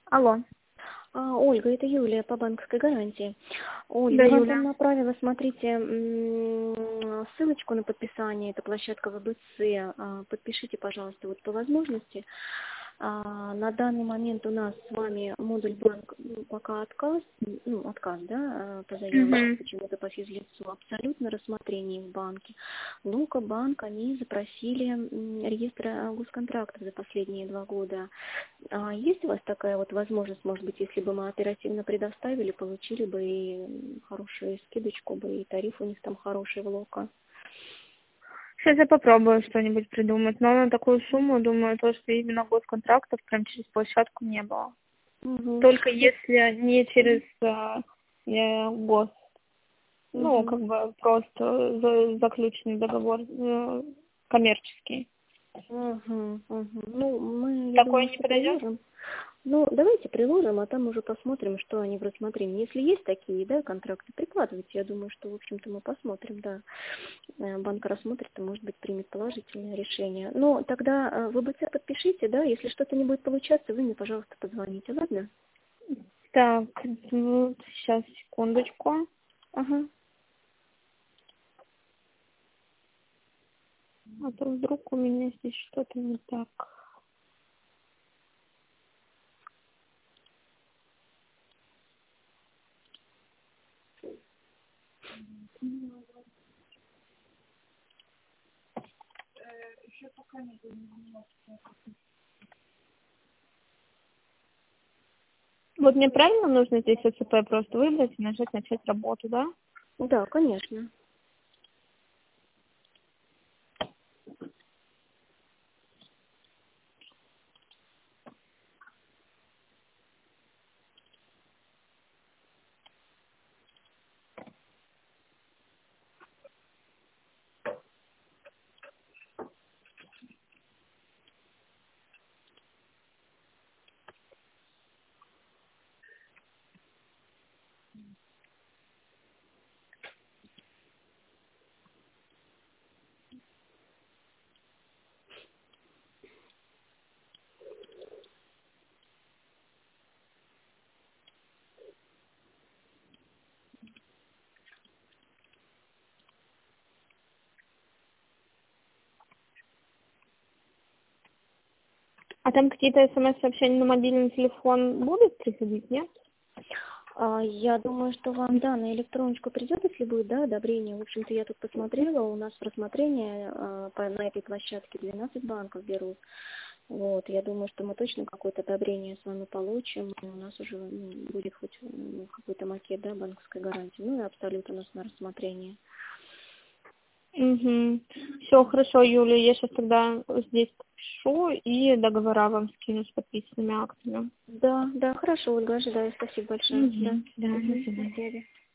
Алло. Ольга, это Юлия по банковской гарантии. Да, Ольга, я вам там Юля. направила, смотрите, ссылочку на подписание, это площадка ВБЦ. Подпишите, пожалуйста, вот по возможности. На данный момент у нас с вами модуль банк пока отказ, да, по заявке Угу. почему-то по физлицу, абсолютно рассмотрение в банке. Ну-ка, банк, они запросили реестр госконтрактов за последние 2 года. Есть у вас такая вот возможность, может быть, если бы мы оперативно предоставили, получили бы и хорошую скидочку бы, и тариф у них там хороший в Лока? Сейчас я попробую что-нибудь придумать, но на такую сумму, думаю, то, что именно госконтрактов прям через площадку не было. Угу. Только если не через гос, ну, Угу. как бы просто заключенный договор коммерческий. Угу. Угу. Ну, мы, я Такое думаю, не что подойдет? приложим. Ну, давайте приложим, а там уже посмотрим, что они в рассмотрении. Если есть такие, да, контракты, прикладывайте. Я думаю, что, в общем-то, мы посмотрим, да. Банк рассмотрит и, может быть, примет положительное решение. Но тогда в ВБЦ подпишите, да, если что-то не будет получаться, вы мне, пожалуйста, позвоните, ладно? Так, ну, сейчас, секундочку. Ага. А то вдруг у меня здесь что-то не так. Вот мне правильно нужно здесь ОЦП просто выбрать и нажать начать работу, да? Да, конечно. А там какие-то смс-сообщения на мобильный телефон будут приходить, нет? Я думаю, что вам, да, на электроночку придет, если будет, да, одобрение. В общем-то, я тут посмотрела, у нас в рассмотрении на этой площадке 12 банков берут. Вот, я думаю, что мы точно какое-то одобрение с вами получим, и у нас уже будет хоть какой-то макет, да, банковской гарантии. Ну и абсолют у нас на рассмотрении. Угу. Все, хорошо, Юля, я сейчас тогда здесь пишу и договора вам скину с подписанными актами. Да, да, хорошо, Ольга, ожидаю. Спасибо большое. Да. Угу. Да, до Мгм. До свидания. связи.